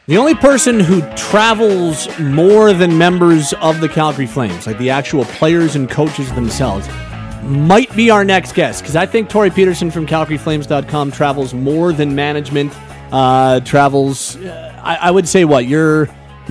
The only person who travels more than members of the Calgary Flames, like the actual players and coaches themselves, might be our next guest, because I think Tori Peterson from CalgaryFlames.com travels more than management travels. I would say you're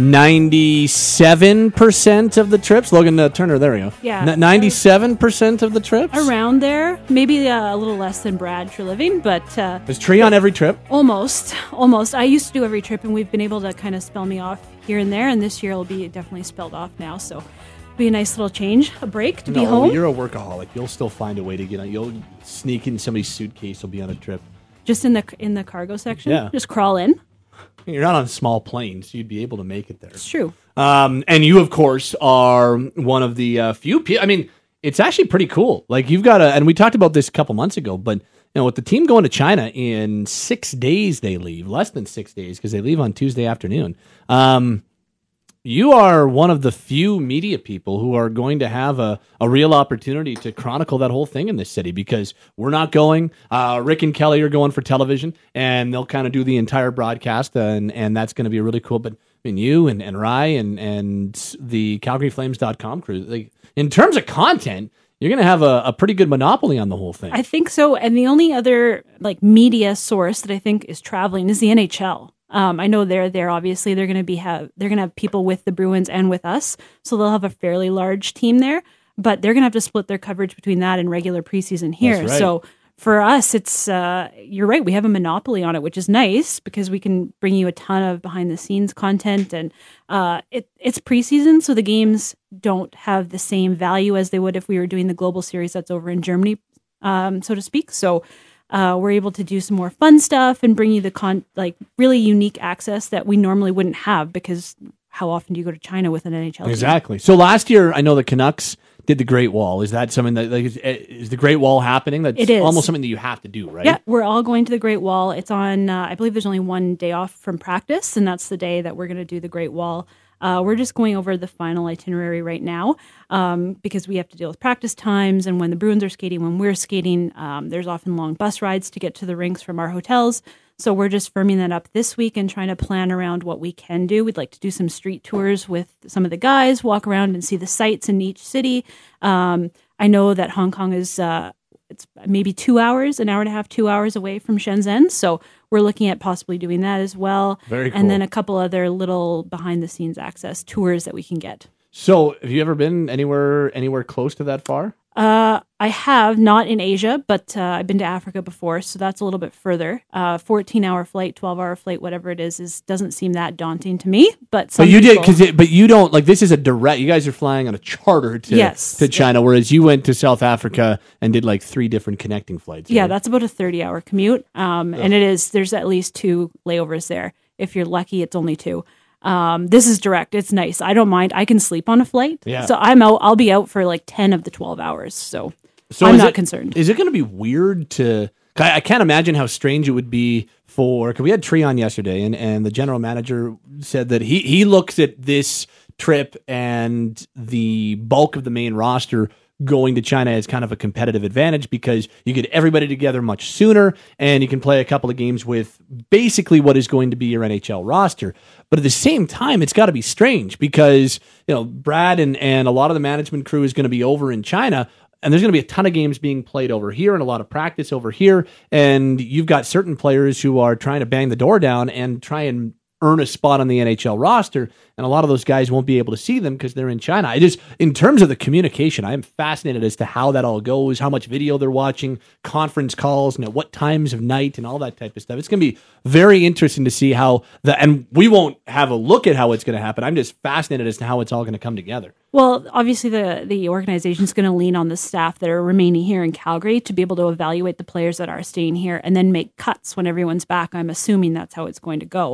97% of the trips. Logan Turner, there we go. Yeah. 97% of the trips? Around there. Maybe a little less than Brad Treliving, but... Is Tree on every trip? Almost. I used to do every trip, and we've been able to kind of spell me off here and there, and this year it'll be definitely spelled off now, so it'll be a nice little change, a break to be home. You're a workaholic. You'll still find a way to get on. You'll sneak in somebody's suitcase. You'll be on a trip. Just in the cargo section? Yeah. Just crawl in? You're not on a small plane, so you'd be able to make it there. It's true. And you, of course, are one of the few people. I mean, it's actually pretty cool. Like, you've got and we talked about this a couple months ago, but with the team going to China in 6 days, they leave. Less than 6 days, because they leave on Tuesday afternoon. You are one of the few media people who are going to have a real opportunity to chronicle that whole thing in this city, because we're not going. Rick and Kelly are going for television, and they'll kind of do the entire broadcast, and that's going to be really cool. But I mean, you and Rye and the CalgaryFlames.com crew, like, in terms of content, you're going to have a pretty good monopoly on the whole thing. I think so. And the only other media source that I think is traveling is the NHL. I know they're there. Obviously, they're going to have people with the Bruins and with us, so they'll have a fairly large team there. But they're going to have to split their coverage between that and regular preseason here. That's right. So for us, it's you're right. We have a monopoly on it, which is nice because we can bring you a ton of behind the scenes content, and it's preseason, so the games don't have the same value as they would if we were doing the global series that's over in Germany, so to speak. So. We're able to do some more fun stuff and bring you the really unique access that we normally wouldn't have, because how often do you go to China with an NHL team? Exactly. So last year, I know the Canucks did the Great Wall. Is that something that is the Great Wall happening? That's it is almost something that you have to do, right? Yeah, we're all going to the Great Wall. It's on. I believe there's only one day off from practice, and that's the day that we're going to do the Great Wall. We're just going over the final itinerary right now, because we have to deal with practice times, and when the Bruins are skating, when we're skating, there's often long bus rides to get to the rinks from our hotels. So we're just firming that up this week and trying to plan around what we can do. We'd like to do some street tours with some of the guys, walk around and see the sights in each city. I know that Hong Kong is it's maybe 2 hours, an hour and a half, 2 hours away from Shenzhen. So we're looking at possibly doing that as well. Very cool. And then a couple other little behind-the-scenes access tours that we can get. So have you ever been anywhere close to that far? I have, not in Asia, but I've been to Africa before, so that's a little bit further. 14-hour flight, 12-hour flight, whatever it is doesn't seem that daunting to me. But you did, but you don't, like, this is a direct, you guys are flying on a charter to China, whereas you went to South Africa and did like 3 different connecting flights. Right? Yeah, that's about a 30-hour commute, and there's at least 2 layovers there. If you're lucky, it's only 2. This is direct. It's nice. I don't mind. I can sleep on a flight. Yeah. So I'll be out for like 10 of the 12 hours. So I'm not concerned. Is it going to be weird I can't imagine how strange it would be because we had Tree on yesterday, and the general manager said that he looks at this trip and the bulk of the main roster going to China as kind of a competitive advantage, because you get everybody together much sooner and you can play a couple of games with basically what is going to be your NHL roster. But at the same time, it's got to be strange because, Brad and a lot of the management crew is going to be over in China, and there's going to be a ton of games being played over here and a lot of practice over here. And you've got certain players who are trying to bang the door down and try and earn a spot on the NHL roster, and a lot of those guys won't be able to see them because they're in China. In terms of the communication, I am fascinated as to how that all goes, how much video they're watching, conference calls, and at what times of night, and all that type of stuff. It's going to be very interesting to see and we won't have a look at how it's going to happen. I'm just fascinated as to how it's all going to come together. Well, obviously the organization is going to lean on the staff that are remaining here in Calgary to be able to evaluate the players that are staying here and then make cuts when everyone's back. I'm assuming that's how it's going to go.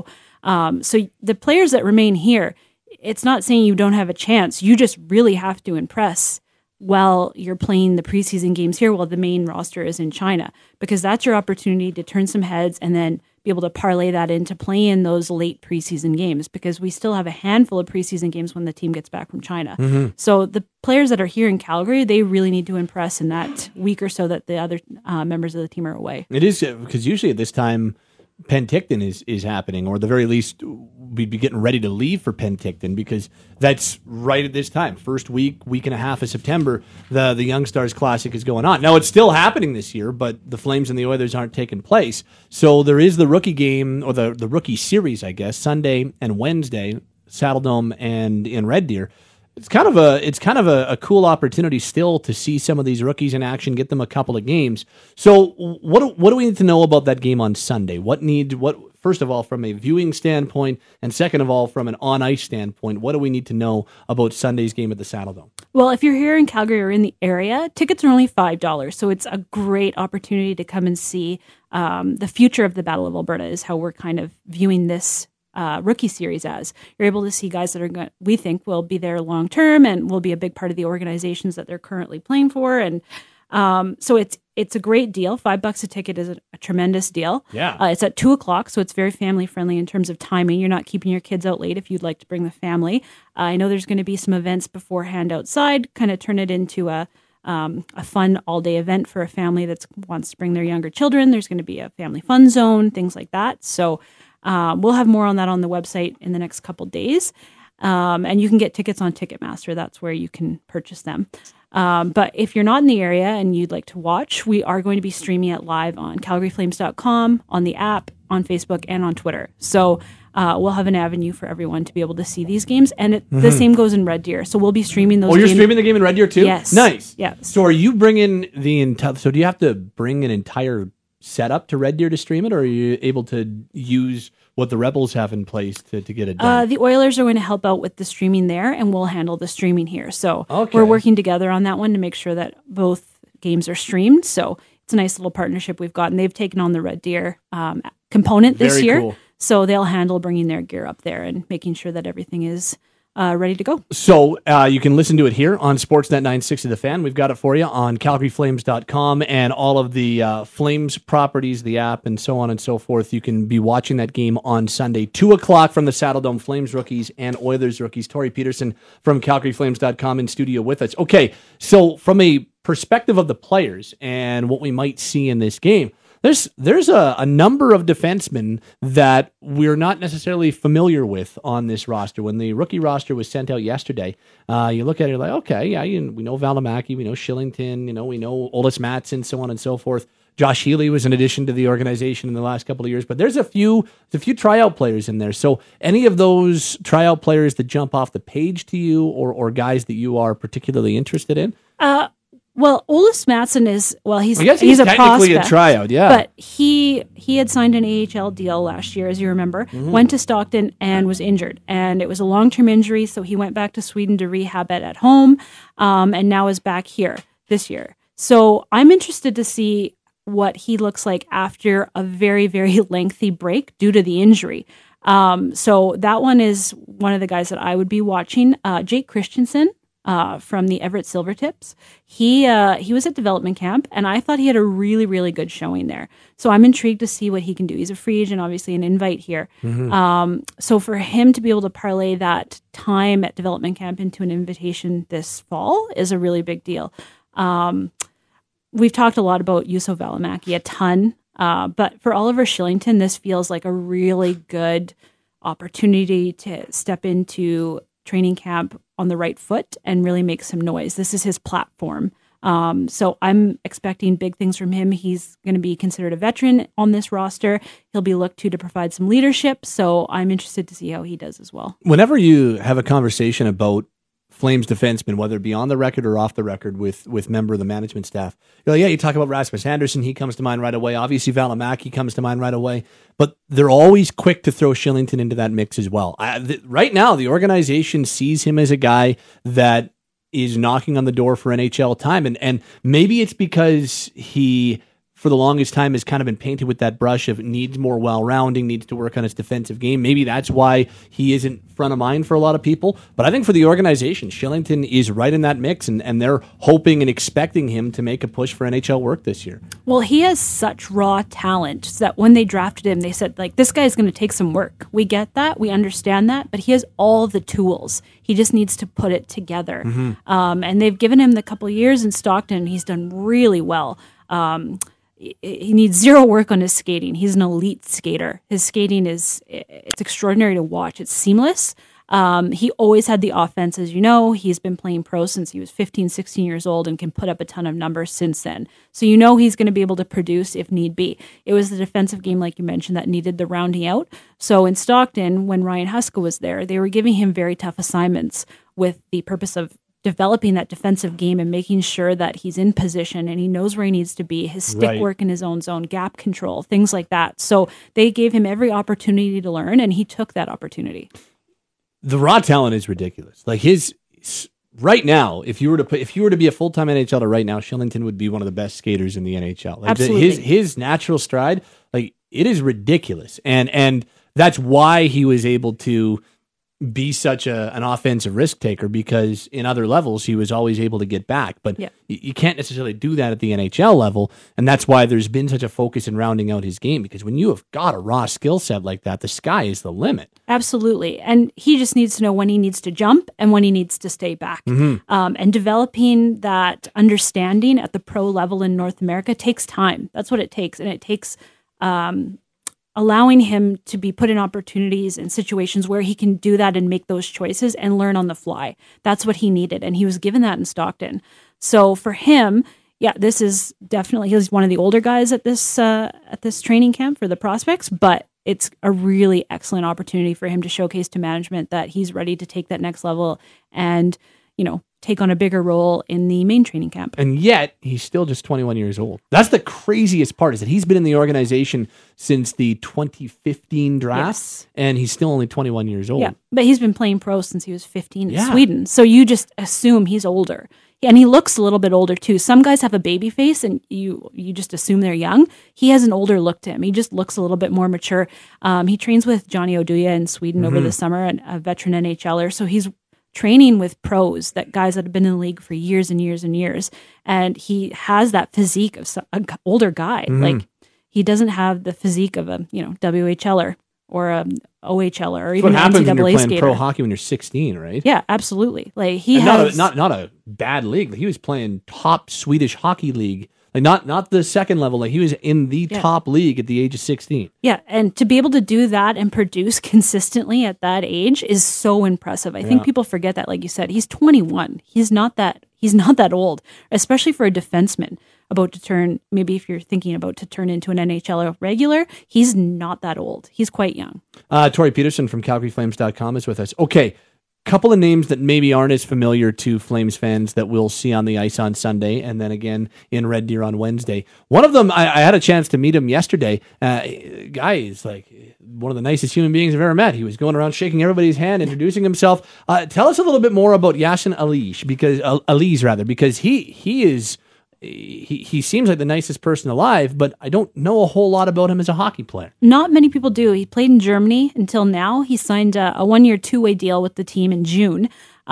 So the players that remain here, it's not saying you don't have a chance. You just really have to impress while you're playing the preseason games here while the main roster is in China, because that's your opportunity to turn some heads and then be able to parlay that into playing those late preseason games, because we still have a handful of preseason games when the team gets back from China. Mm-hmm. So the players that are here in Calgary, they really need to impress in that week or so that the other members of the team are away. It is, because usually at this time, Penticton is happening, or at the very least, we'd be getting ready to leave for Penticton, because that's right at this time. First week and a half of September, the Young Stars Classic is going on. Now, it's still happening this year, but the Flames and the Oilers aren't taking place. So there is the rookie game, or the rookie series, I guess, Sunday and Wednesday, Saddledome and in Red Deer. It's kind of a cool opportunity still to see some of these rookies in action, get them a couple of games. So what do we need to know about that game on Sunday? What first of all, from a viewing standpoint, and second of all, from an on-ice standpoint, what do we need to know about Sunday's game at the Saddledome? Well, if you're here in Calgary or in the area, tickets are only $5, so it's a great opportunity to come and see the future of the Battle of Alberta is how we're kind of viewing this rookie series as. You're able to see guys that are we think will be there long term and will be a big part of the organizations that they're currently playing for. And so it's a great deal. $5 a ticket is a tremendous deal. Yeah. It's at 2:00, so it's very family friendly in terms of timing. You're not keeping your kids out late if you'd like to bring the family. I know there's going to be some events beforehand outside, kind of turn it into a fun all-day event for a family that wants to bring their younger children. There's going to be a family fun zone, things like that. So we'll have more on that on the website in the next couple days. And you can get tickets on Ticketmaster. That's where you can purchase them. But if you're not in the area and you'd like to watch, we are going to be streaming it live on calgaryflames.com, on the app, on Facebook, and on Twitter. So we'll have an avenue for everyone to be able to see these games. And the same goes in Red Deer. So we'll be streaming those games. Oh, you're streaming the game in Red Deer too? Yes. Nice. Yeah. So are you bringing the entire... So do you have to bring an entire setup to Red Deer to stream it, or are you able to use what the Rebels have in place to get it done? The Oilers are going to help out with the streaming there, and we'll handle the streaming here. So Okay. we're working together on that one to make sure that both games are streamed. So it's a nice little partnership we've got, and they've taken on the Red Deer component this Very year. cool. So they'll handle bringing their gear up there and making sure that everything is ready to go. So you can listen to it here on Sportsnet 960 The Fan. We've got it for you on calgaryflames.com and all of the Flames properties, the app, and so on and so forth. You can be watching that game on Sunday, 2:00 from the Saddledome. Flames rookies and Oilers rookies. Tori Peterson from calgaryflames.com in studio with us. Okay, so from a perspective of the players and what we might see in this game, there's a number of defensemen that we're not necessarily familiar with on this roster. When the rookie roster was sent out yesterday, you look at it, you're like, okay, yeah, we know Valimaki, we know Shillington, we know Olis Matson, so on and so forth. Josh Healy was an addition to the organization in the last couple of years, but there's a few tryout players in there. So any of those tryout players that jump off the page to you, or guys that you are particularly interested in? Well, Olis Matson is, he's he's a technically prospect, a tryout, yeah. But he had signed an AHL deal last year, as you remember, went to Stockton and was injured. And it was a long-term injury, so he went back to Sweden to rehab it at home, and now is back here this year. So I'm interested to see what he looks like after a very, very lengthy break due to the injury. So that one is one of the guys that I would be watching. Jake Christensen. From the Everett Silvertips. He was at development camp, and I thought he had a really, really good showing there. So I'm intrigued to see what he can do. He's a free agent, obviously an invite here. So for him to be able to parlay that time at development camp into an invitation this fall is a really big deal. We've talked a lot about Juuso Valimaki, a ton. But for Oliver Shillington, this feels like a really good opportunity to step into training camp on the right foot and really make some noise. This is his platform. So I'm expecting big things from him. He's going to be considered a veteran on this roster. He'll be looked to provide some leadership. So I'm interested to see how he does as well. Whenever you have a conversation about Flames defensemen, whether it be on the record or off the record with member of the management staff, you're like, yeah, you talk about Rasmus Anderson, he comes to mind right away. Obviously, Valimaki comes to mind right away. But they're always quick to throw Shillington into that mix as well. Right now, the organization sees him as a guy that is knocking on the door for NHL time. And maybe it's because he, for the longest time, has kind of been painted with that brush of needs more well-rounding, needs to work on his defensive game. Maybe that's why he isn't front of mind for a lot of people. But I think for the organization, Shillington is right in that mix, and they're hoping and expecting him to make a push for NHL work this year. Well, he has such raw talent that when they drafted him, they said, this guy is going to take some work. We get that. We understand that. But he has all the tools. He just needs to put it together. And they've given him the couple of years in Stockton. He's done really well. he needs zero work on his skating. He's an elite skater. His skating it's extraordinary to watch. It's seamless. He always had the offense, as you know. He's been playing pro since he was 15, 16 years old and can put up a ton of numbers since then. So you know he's going to be able to produce if need be. It was the defensive game, like you mentioned, that needed the rounding out. So in Stockton, when Ryan Huska was there, they were giving him very tough assignments with the purpose of developing that defensive game and making sure that he's in position and he knows where he needs to be, his stick work in his own zone, gap control, things like that. So they gave him every opportunity to learn, and he took that opportunity. The raw talent is ridiculous. Like right now, if you were to be a full-time NHLer right now, Shillington would be one of the best skaters in the NHL. Like Absolutely. His natural stride, like it is ridiculous. And that's why he was able to be such an offensive risk taker, because in other levels he was always able to get back. But you can't necessarily do that at the NHL level, and that's why there's been such a focus in rounding out his game, because when you have got a raw skill set like that, the sky is the limit. Absolutely. And he just needs to know when he needs to jump and when he needs to stay back. And developing that understanding at the pro level in North America takes time. That's what it takes. And it takes allowing him to be put in opportunities and situations where he can do that and make those choices and learn on the fly. That's what he needed. And he was given that in Stockton. So for him, this is definitely, he's one of the older guys at this training camp for the prospects, but it's a really excellent opportunity for him to showcase to management that he's ready to take that next level and, take on a bigger role in the main training camp. And yet, he's still just 21 years old. That's the craziest part, is that he's been in the organization since the 2015 draft, and he's still only 21 years old. Yeah, but he's been playing pro since he was 15 in Sweden. So you just assume he's older. And he looks a little bit older, too. Some guys have a baby face, and you just assume they're young. He has an older look to him. He just looks a little bit more mature. He trains with Johnny Oduya in Sweden over the summer, a veteran NHLer. So he's training with pros, that guys that have been in the league for years and years and years. And he has that physique of an older guy. Like, he doesn't have the physique of a, WHLer or a OHLer or even an NCAA skater. What happens when you're playing pro hockey when you're 16, right? Yeah, absolutely. Like, not a bad league. He was playing top Swedish hockey league. Like, not the second level. Like, he was in the top league at the age of 16. Yeah, and to be able to do that and produce consistently at that age is so impressive. I think people forget that. Like you said, he's 21. He's not that old, especially for a defenseman about to turn. Maybe if you're thinking about to turn into an NHL regular, he's not that old. He's quite young. Tori Peterson from CalgaryFlames.com is with us. Okay. Couple of names that maybe aren't as familiar to Flames fans that we'll see on the ice on Sunday, and then again in Red Deer on Wednesday. One of them, I had a chance to meet him yesterday. Guy is like one of the nicest human beings I've ever met. He was going around shaking everybody's hand, introducing himself. Tell us a little bit more about Yashin Aliz, because he is. He seems like the nicest person alive, but I don't know a whole lot about him as a hockey player. Not many people do. He played in Germany until now. He signed a one-year, two-way deal with the team in June.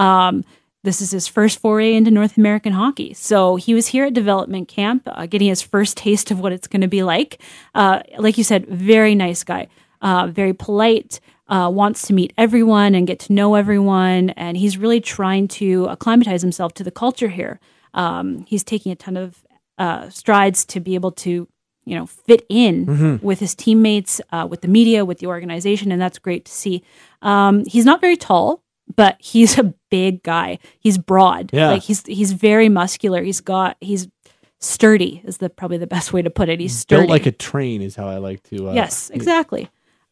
This is his first foray into North American hockey. So he was here at development camp, getting his first taste of what it's going to be like. Like you said, very nice guy, very polite, wants to meet everyone and get to know everyone, and he's really trying to acclimatize himself to the culture here. He's taking a ton of strides to be able to, fit in with his teammates, with the media, with the organization, and that's great to see. He's not very tall, but he's a big guy. He's broad. Yeah. Like he's very muscular. He's sturdy is probably the best way to put it. He's sturdy. Built like a train is how I like to. Yes, exactly.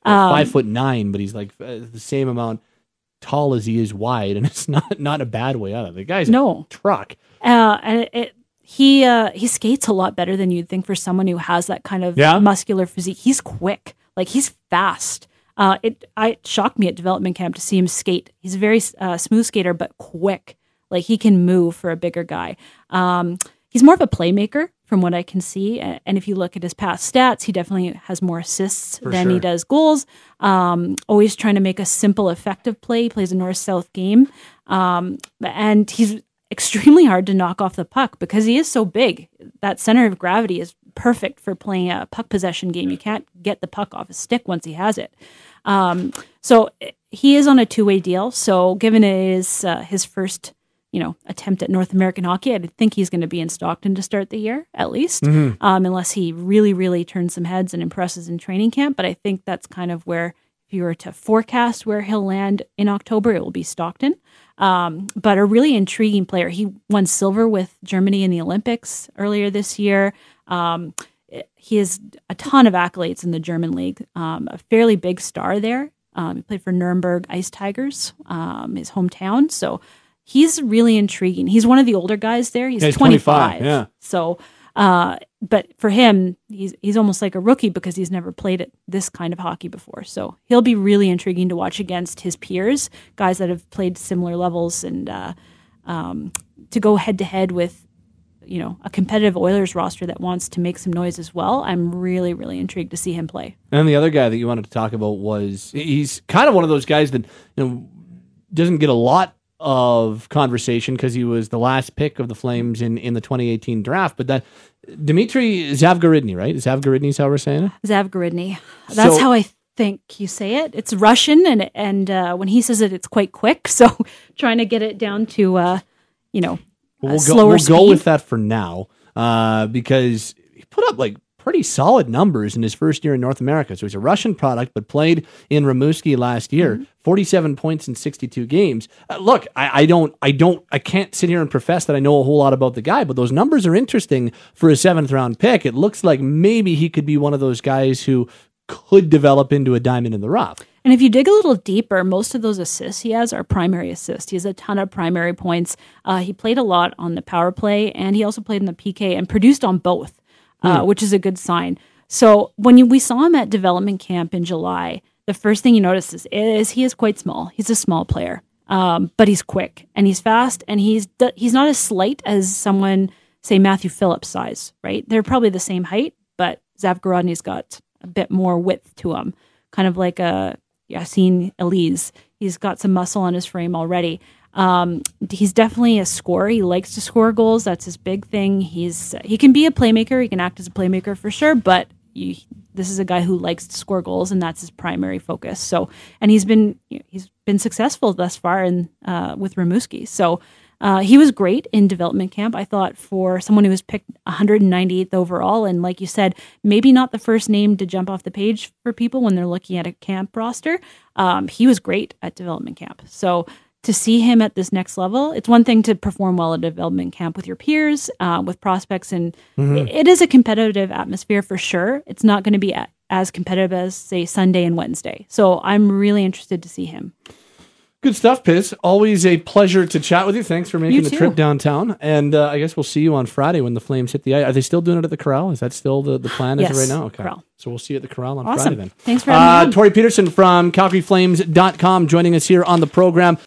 5'9", but he's like the same amount tall as he is wide, and it's not a bad way out of it. The guy's a truck. And he skates a lot better than you'd think for someone who has that kind of muscular physique. He's quick, like he's fast. It shocked me at development camp to see him skate. He's a very smooth skater, but quick. Like he can move for a bigger guy. He's more of a playmaker from what I can see. And if you look at his past stats, he definitely has more assists than he does goals. Always trying to make a simple, effective play. He plays a north-south game. And he's extremely hard to knock off the puck because he is so big. That center of gravity is perfect for playing a puck possession game. You can't get the puck off his stick once he has it. So he is on a two-way deal. So given it is his first attempt at North American hockey. I think he's going to be in Stockton to start the year, at least, unless he really, really turns some heads and impresses in training camp. But I think that's kind of where, if you were to forecast where he'll land in October, it will be Stockton. But a really intriguing player. He won silver with Germany in the Olympics earlier this year. He has a ton of accolades in the German league, a fairly big star there. He played for Nuremberg Ice Tigers, his hometown. So he's really intriguing. He's one of the older guys there. He's 25. Yeah. So, but for him, he's almost like a rookie because he's never played at this kind of hockey before. So he'll be really intriguing to watch against his peers, guys that have played similar levels, and to go head to head with a competitive Oilers roster that wants to make some noise as well. I'm really, really intrigued to see him play. And the other guy that you wanted to talk about he's kind of one of those guys that doesn't get a lot of conversation because he was the last pick of the Flames in the 2018 draft, but that Dmitry Zavgorodny, right? Zavgorodny is how we're saying it? Zavgorodny. That's how I think you say it. It's Russian, and when he says it, it's quite quick, so trying to get it down to we'll go with that for now, because he put up pretty solid numbers in his first year in North America. So he's a Russian product, but played in Rimouski last year, 47 points in 62 games. Look, I can't sit here and profess that I know a whole lot about the guy, but those numbers are interesting for a 7th round pick. It looks like maybe he could be one of those guys who could develop into a diamond in the rough. And if you dig a little deeper, most of those assists he has are primary assists. He has a ton of primary points. He played a lot on the power play, and he also played in the PK and produced on both, which is a good sign. So when we saw him at development camp in July, the first thing you notice is he is quite small. He's a small player, but he's quick and he's fast, and he's not as slight as someone, say, Matthew Phillips' size, right? They're probably the same height, but Zavgorodny's got a bit more width to him, kind of like a Yassine Elise. He's got some muscle on his frame already. He's definitely a scorer. He likes to score goals. That's his big thing. He can be a playmaker. He can act as a playmaker for sure, but this is a guy who likes to score goals, and that's his primary focus. So, and he's been successful thus far with Rimouski. So, he was great in development camp, I thought, for someone who was picked 198th overall. And like you said, maybe not the first name to jump off the page for people when they're looking at a camp roster. He was great at development camp. So to see him at this next level, it's one thing to perform well at development camp with your peers, with prospects. And it is a competitive atmosphere for sure. It's not going to be as competitive as, say, Sunday and Wednesday. So I'm really interested to see him. Good stuff, Piz. Always a pleasure to chat with you. Thanks for making the trip downtown. And I guess we'll see you on Friday when the Flames hit the ice. Are they still doing it at the Corral? Is that still the plan as of right now? Okay. Corral. So we'll see you at the Corral on Friday then. Thanks for having me on. Tori Peterson from CalgaryFlames.com joining us here on the program.